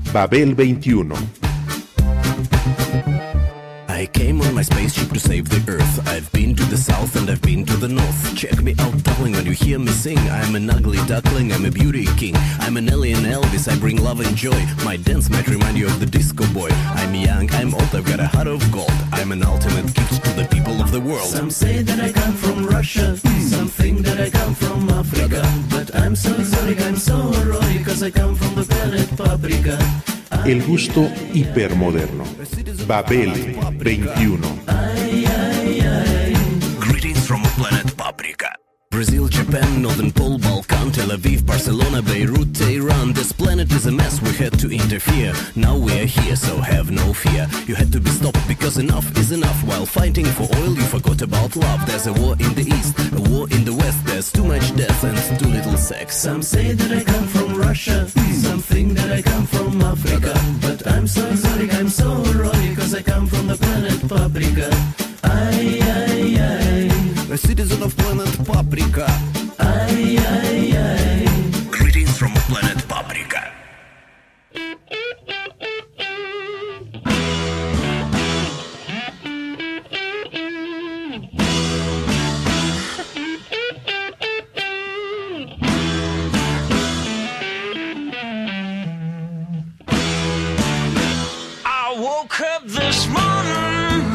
Babel 21. I came on my spaceship to save the Earth. I've been to the south and I've been to the north. Check me out, darling, when you hear me sing. I'm an ugly duckling, I'm a beauty king. I'm an alien Elvis, I bring love and joy. My dance might remind you of the disco boy. I'm young, I'm old, I've got a heart of gold. I'm an ultimate gift to the people of the world. Some say that I come from Russia, some think that I come from Africa. But I'm so exotic, I'm so erotic, cause I come from the planet Paprika. El gusto hipermoderno. Babel 21. Greetings from planet Paprika. Brazil, Japan, Northern Pole, Balkan, Tel Aviv, Barcelona, Beirut, Tehran. This planet is a mess, we had to interfere. Now we are here, so have no fear. You had to be stopped because enough is enough. While fighting for oil, you forgot about love. There's a war in the east, a war in the west. There's too much death and too little sex. Some say that I come from Russia, some think that I come from Africa. But I'm so exotic, I'm so erotic, cause I come from the planet Paprika. Ay, ay, ay. A citizen of planet Paprika. Ay, ay, ay. Greetings from planet Paprika. I woke up this morning.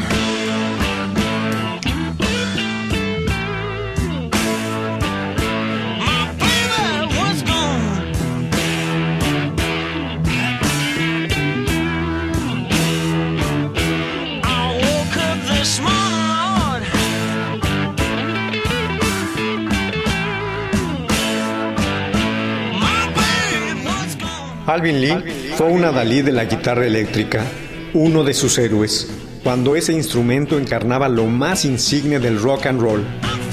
Alvin Lee fue un adalid de la guitarra eléctrica, uno de sus héroes, cuando ese instrumento encarnaba lo más insigne del rock and roll.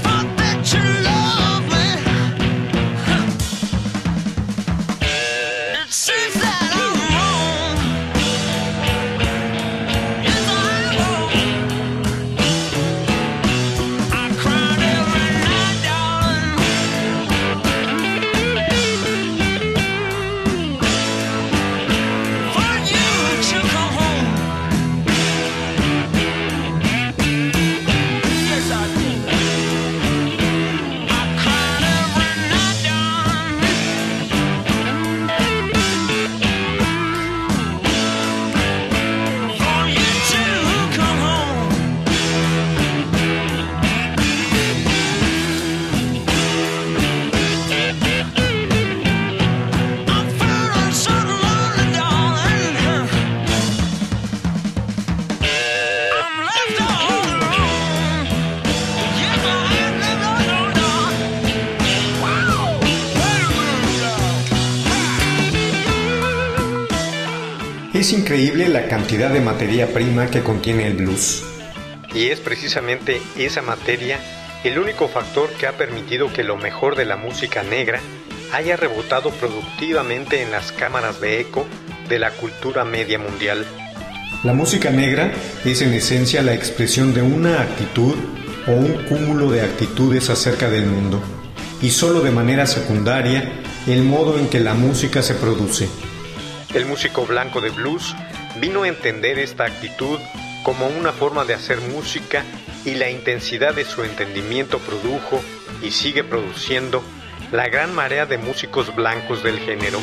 Es increíble la cantidad de materia prima que contiene el blues. Y es precisamente esa materia el único factor que ha permitido que lo mejor de la música negra haya rebotado productivamente en las cámaras de eco de la cultura media mundial. La música negra es en esencia la expresión de una actitud o un cúmulo de actitudes acerca del mundo, y solo de manera secundaria el modo en que la música se produce. El músico blanco de blues vino a entender esta actitud como una forma de hacer música, y la intensidad de su entendimiento produjo y sigue produciendo la gran marea de músicos blancos del género.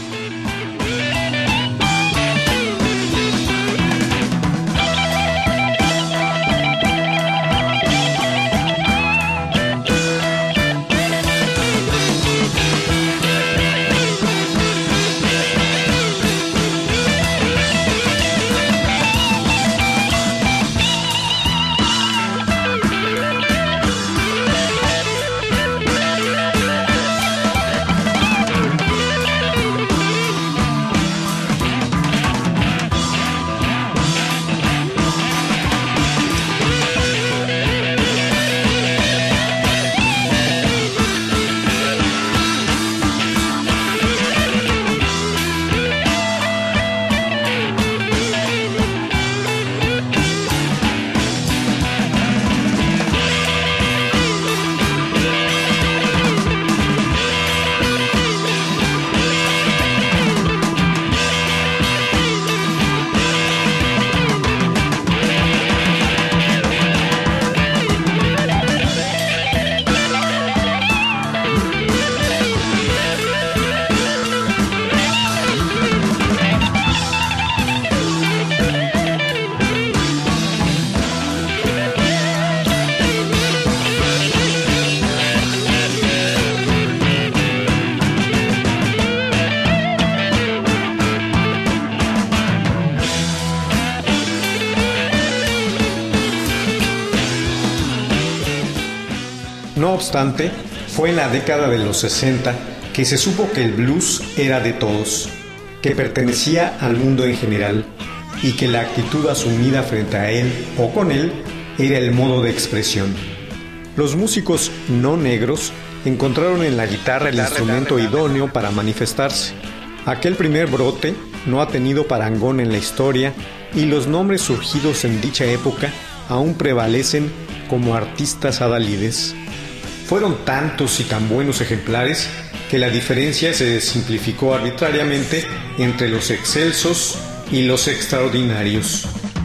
No obstante, fue en la década de los 60 que se supo que el blues era de todos, que pertenecía al mundo en general y que la actitud asumida frente a él o con él era el modo de expresión. Los músicos no negros encontraron en la guitarra el instrumento idóneo para manifestarse. Aquel primer brote no ha tenido parangón en la historia y los nombres surgidos en dicha época aún prevalecen como artistas adalides. Fueron tantos y tan buenos ejemplares que la diferencia se simplificó arbitrariamente entre los excelsos y los extraordinarios.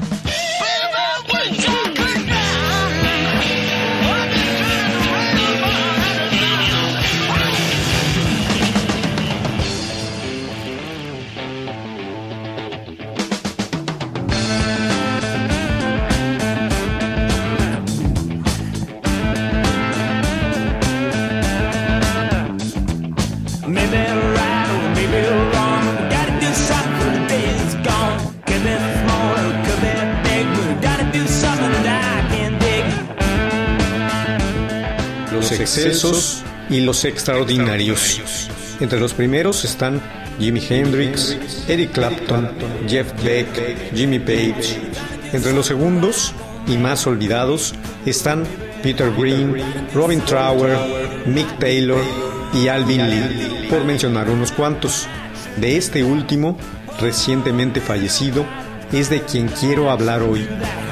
Los excelsos y los extraordinarios. Entre los primeros están Jimi Hendrix, Eric Clapton, Jeff Beck, Jimmy Page. Entre los segundos y más olvidados están Peter Green, Robin Trower, Mick Taylor y Alvin Lee, por mencionar unos cuantos. De este último, recientemente fallecido, es de quien quiero hablar hoy.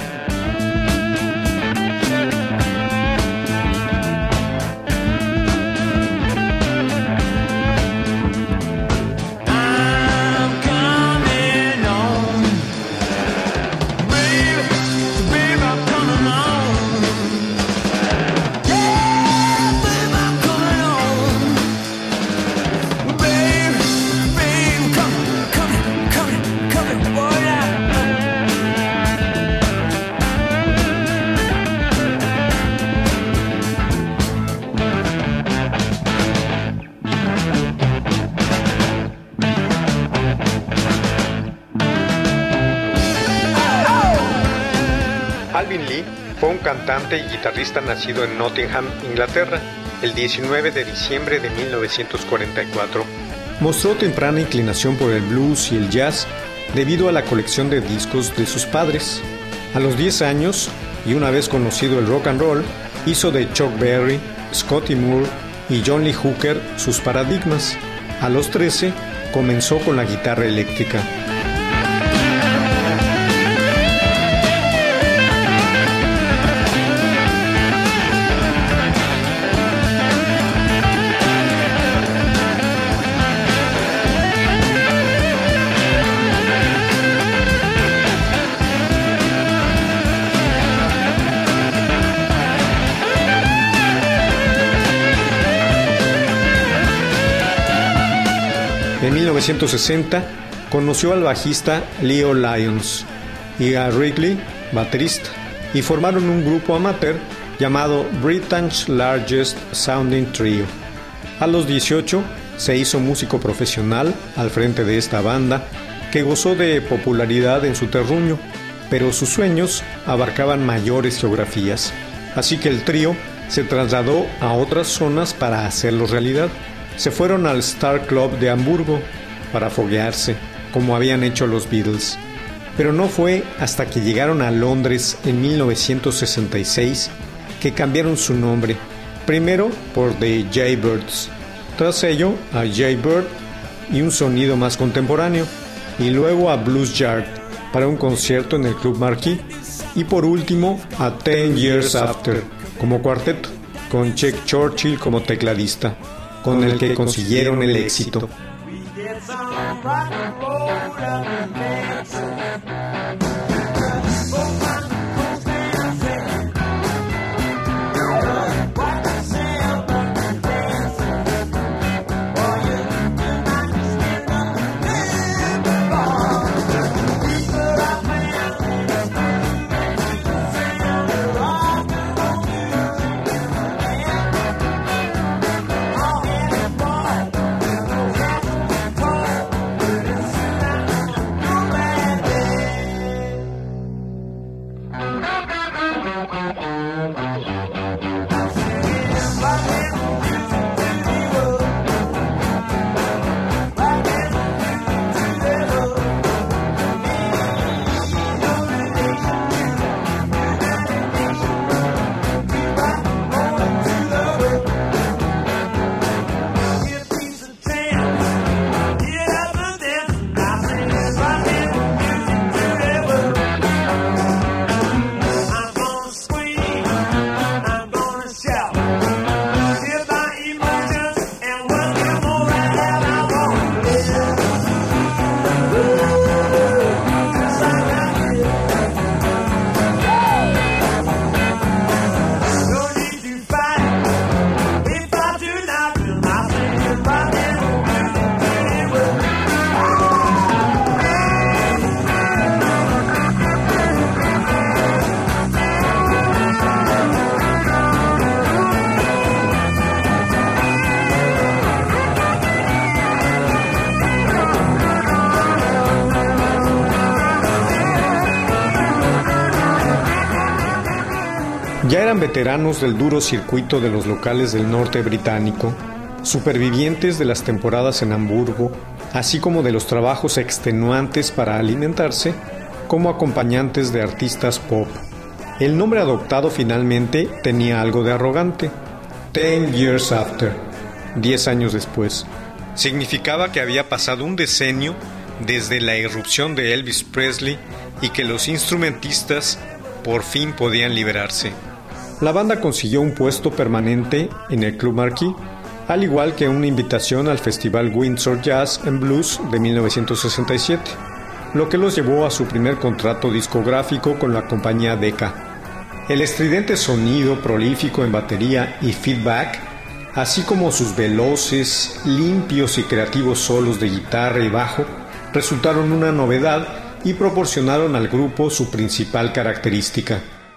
Alvin Lee fue un cantante y guitarrista nacido en Nottingham, Inglaterra, el 19 de diciembre de 1944. Mostró temprana inclinación por el blues y el jazz debido a la colección de discos de sus padres. A los 10 años, y una vez conocido el rock and roll, hizo de Chuck Berry, Scotty Moore y John Lee Hooker sus paradigmas. A los 13, comenzó con la guitarra eléctrica. En 1960 conoció al bajista Leo Lyons y a Wrigley, baterista, y formaron un grupo amateur llamado Britain's Largest Sounding Trio. A los 18 se hizo músico profesional al frente de esta banda, que gozó de popularidad en su terruño, pero sus sueños abarcaban mayores geografías, así que el trío se trasladó a otras zonas para hacerlo realidad. Se fueron al Star Club de Hamburgo para foguearse, como habían hecho los Beatles. Pero no fue hasta que llegaron a Londres en 1966 que cambiaron su nombre, primero por The Jaybirds, tras ello a Jaybird y un sonido más contemporáneo, y luego a Blues Yard para un concierto en el Club Marquis, y por último a 10 Years After como cuarteto, con Chuck Churchill como tecladista, con el que consiguieron el éxito. Eran veteranos del duro circuito de los locales del norte británico, supervivientes de las temporadas en Hamburgo, así como de los trabajos extenuantes para alimentarse, como acompañantes de artistas pop. El nombre adoptado finalmente tenía algo de arrogante. 10 years after, 10 años después. Significaba que había pasado un decenio desde la irrupción de Elvis Presley y que los instrumentistas por fin podían liberarse. La banda consiguió un puesto permanente en el Club Marquis, al igual que una invitación al Festival Windsor Jazz and Blues de 1967, lo que los llevó a su primer contrato discográfico con la compañía Decca. El estridente sonido prolífico en batería y feedback, así como sus veloces, limpios y creativos solos de guitarra y bajo, resultaron una novedad y proporcionaron al grupo su principal característica.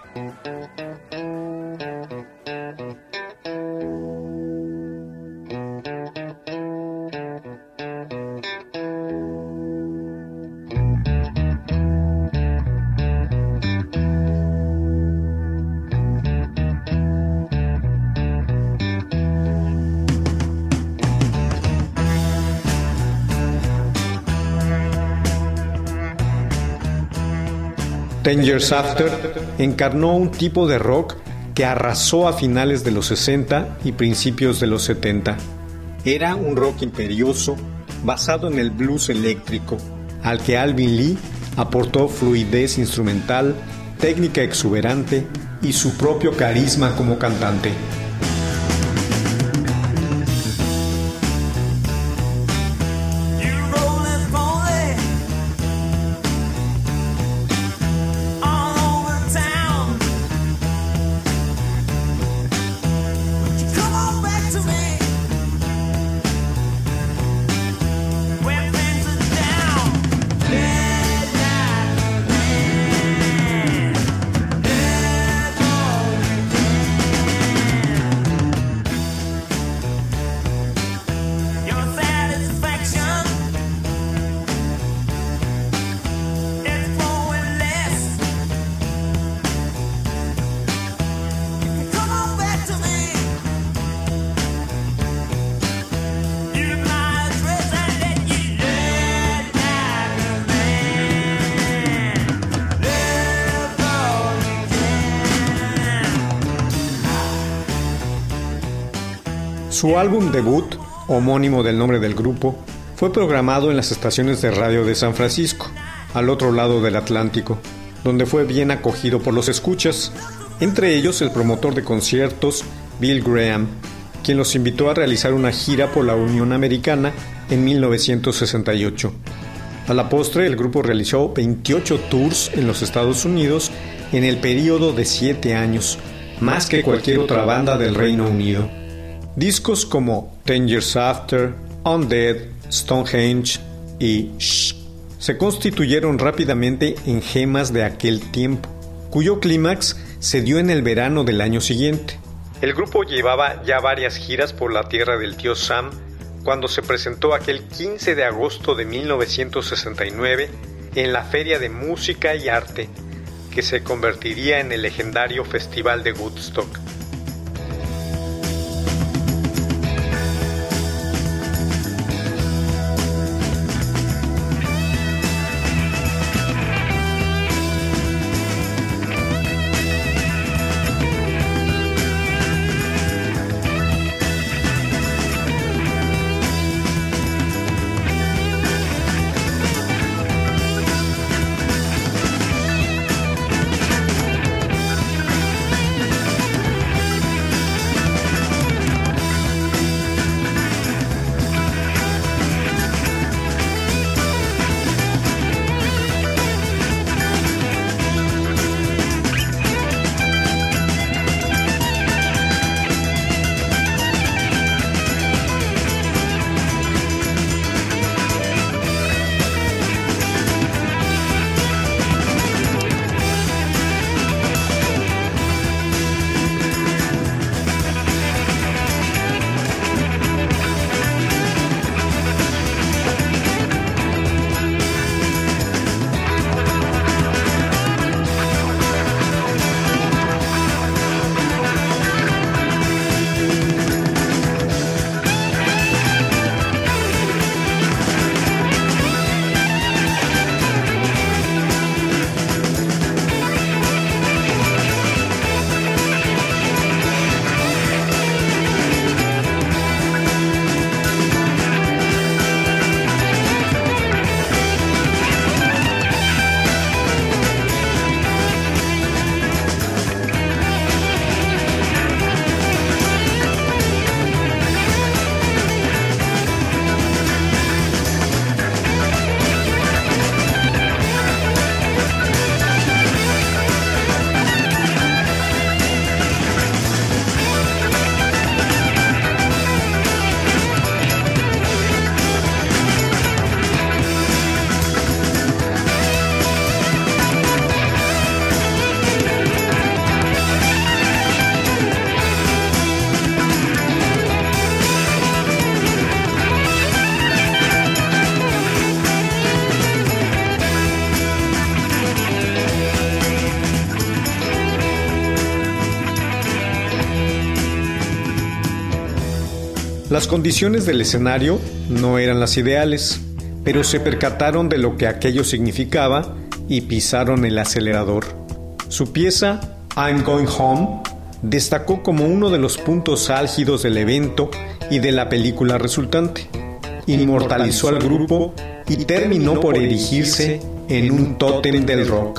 Ten Years After encarnó un tipo de rock que arrasó a finales de los 60 y principios de los 70. Era un rock imperioso basado en el blues eléctrico, al que Alvin Lee aportó fluidez instrumental, técnica exuberante y su propio carisma como cantante. Su álbum debut, homónimo del nombre del grupo, fue programado en las estaciones de radio de San Francisco, al otro lado del Atlántico, donde fue bien acogido por los escuchas, entre ellos el promotor de conciertos Bill Graham, quien los invitó a realizar una gira por la Unión Americana en 1968. A la postre, el grupo realizó 28 tours en los Estados Unidos en el periodo de 7 años, más que cualquier otra banda del Reino Unido. Discos como 10 Years After, Undead, Stonehenge y Shh se constituyeron rápidamente en gemas de aquel tiempo, cuyo clímax se dio en el verano del año siguiente. El grupo llevaba ya varias giras por la tierra del tío Sam cuando se presentó aquel 15 de agosto de 1969 en la Feria de Música y Arte, que se convertiría en el legendario Festival de Woodstock. Las condiciones del escenario no eran las ideales, pero se percataron de lo que aquello significaba y pisaron el acelerador. Su pieza, I'm Going Home, destacó como uno de los puntos álgidos del evento y de la película resultante. Inmortalizó al grupo y terminó por erigirse en un tótem del rock.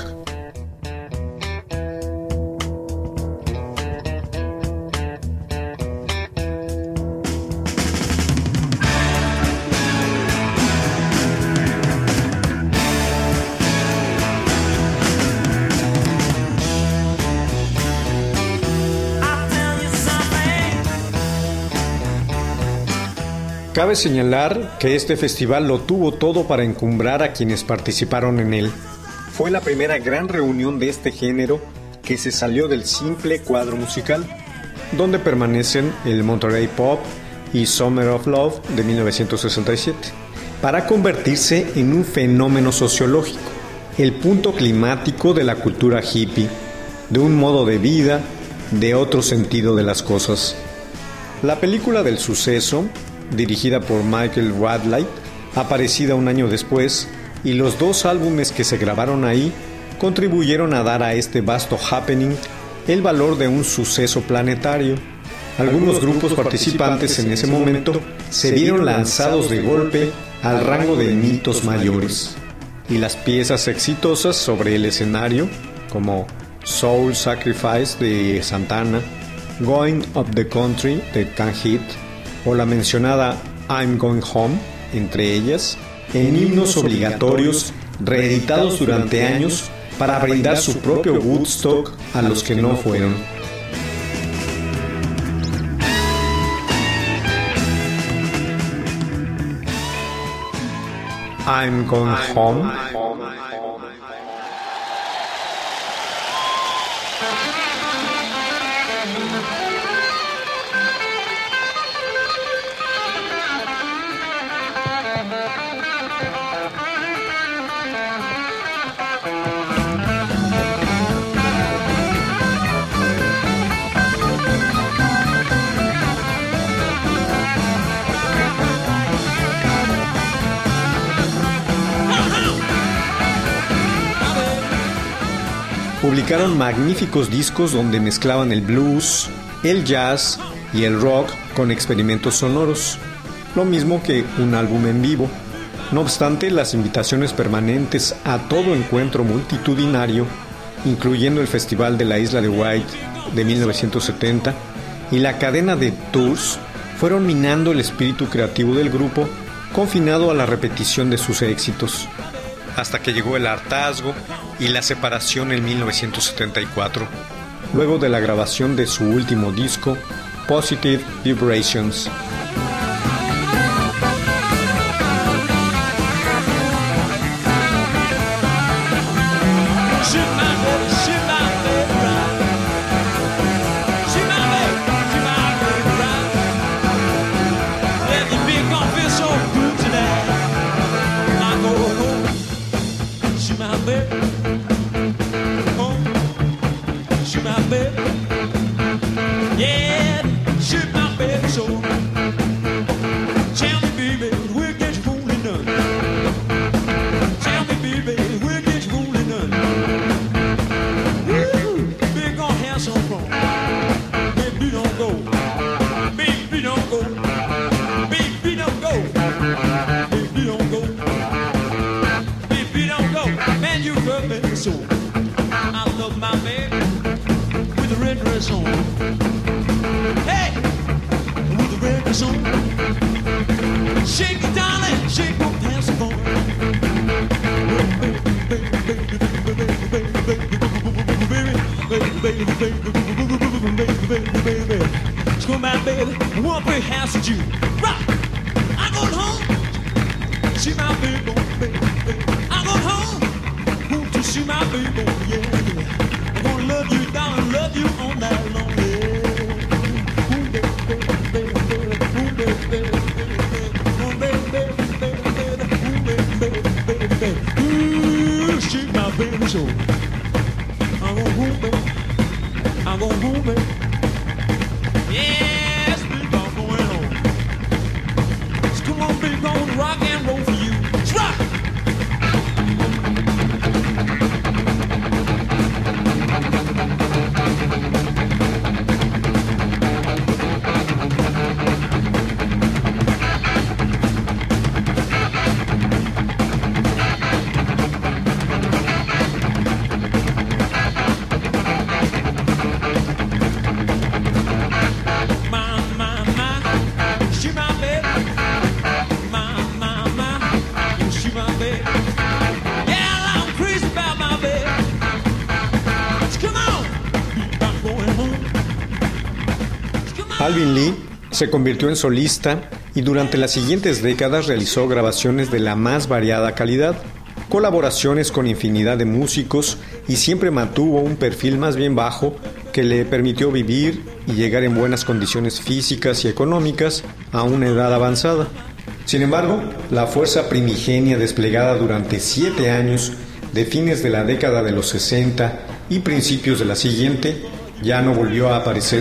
Cabe señalar que este festival lo tuvo todo para encumbrar a quienes participaron en él. Fue la primera gran reunión de este género que se salió del simple cuadro musical, donde permanecen el Monterey Pop y Summer of Love de 1967, para convertirse en un fenómeno sociológico, el punto climático de la cultura hippie, de un modo de vida, de otro sentido de las cosas. La película del suceso, dirigida por Michael Wadley, aparecida un año después, y los 2 álbumes que se grabaron ahí contribuyeron a dar a este vasto happening el valor de un suceso planetario. Algunos grupos participantes en ese momento se vieron lanzados de golpe al rango de mitos mayores, y las piezas exitosas sobre el escenario, como Soul Sacrifice de Santana, Going Up the Country de Can Hit, o la mencionada I'm Going Home, entre ellas, en himnos obligatorios reeditados durante años para brindar su propio Woodstock a los que no fueron. I'm Going Home. Publicaron magníficos discos donde mezclaban el blues, el jazz y el rock con experimentos sonoros, lo mismo que un álbum en vivo. No obstante, las invitaciones permanentes a todo encuentro multitudinario, incluyendo el Festival de la Isla de White de 1970 y la cadena de tours, fueron minando el espíritu creativo del grupo, confinado a la repetición de sus éxitos, hasta que llegó el hartazgo y la separación en 1974, luego de la grabación de su último disco, Positive Vibrations. Come on, big gonna rock and roll for you. Let's rock. Alvin Lee se convirtió en solista y durante las siguientes décadas realizó grabaciones de la más variada calidad, colaboraciones con infinidad de músicos y siempre mantuvo un perfil más bien bajo que le permitió vivir y llegar en buenas condiciones físicas y económicas a una edad avanzada. Sin embargo, la fuerza primigenia desplegada durante 7 años de fines de la década de los 60 y principios de la siguiente ya no volvió a aparecer.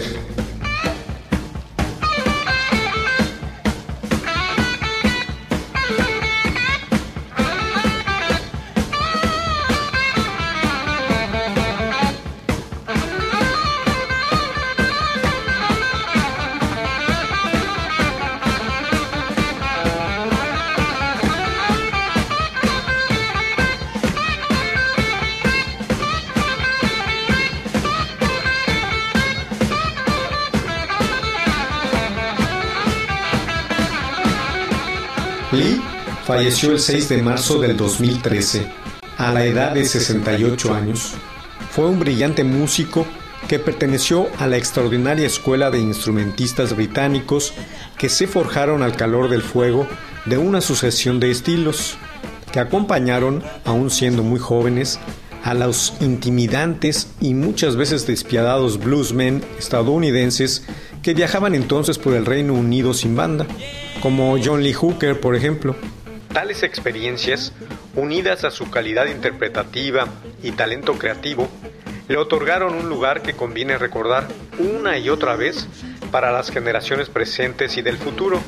Lee falleció el 6 de marzo del 2013, a la edad de 68 años. Fue un brillante músico que perteneció a la extraordinaria escuela de instrumentistas británicos que se forjaron al calor del fuego de una sucesión de estilos, que acompañaron, aún siendo muy jóvenes, a los intimidantes y muchas veces despiadados bluesmen estadounidenses que viajaban entonces por el Reino Unido sin banda, como John Lee Hooker, por ejemplo. Tales experiencias, unidas a su calidad interpretativa y talento creativo, le otorgaron un lugar que conviene recordar una y otra vez para las generaciones presentes y del futuro.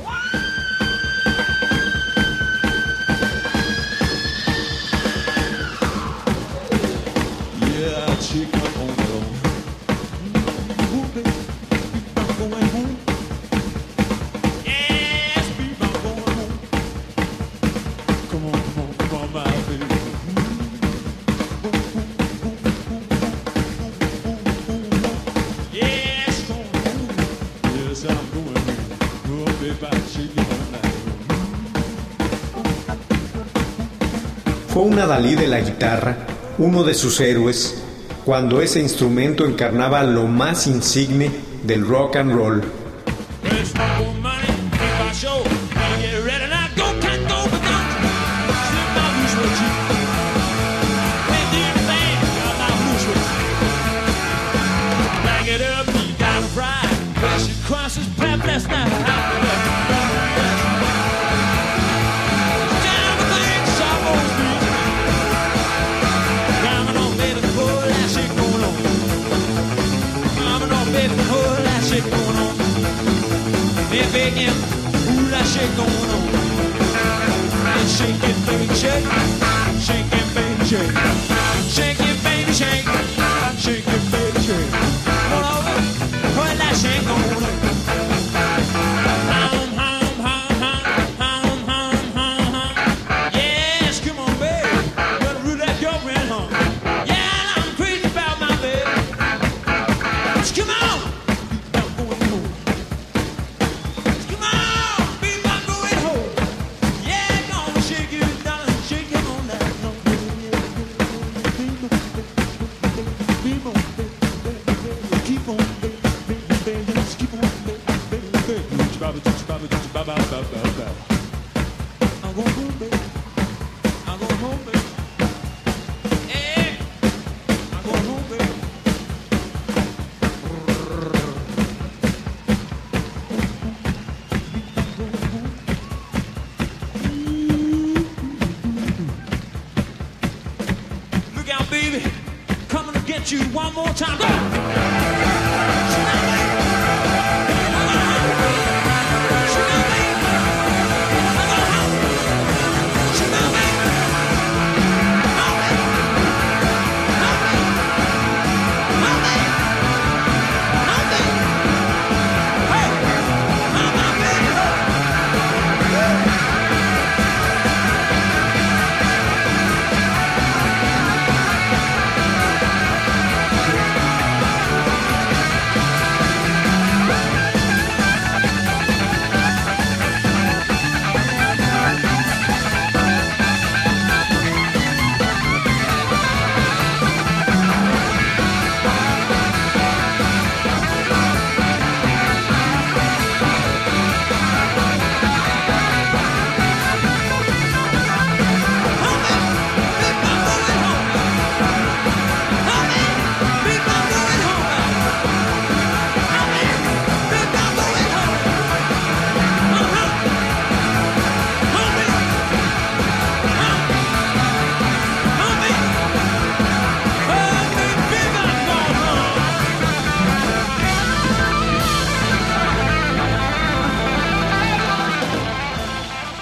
Fue un adalid de la guitarra, uno de sus héroes, cuando ese instrumento encarnaba lo más insigne del rock and roll.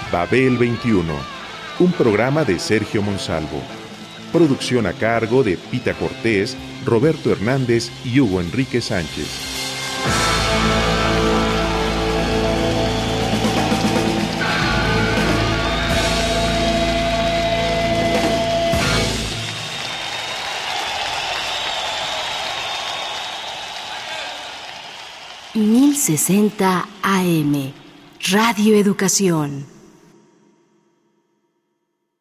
Babel 21, un programa de Sergio Monsalvo. Producción a cargo de Pita Cortés, Roberto Hernández y Hugo Enrique Sánchez. ...1060 AM, Radio Educación.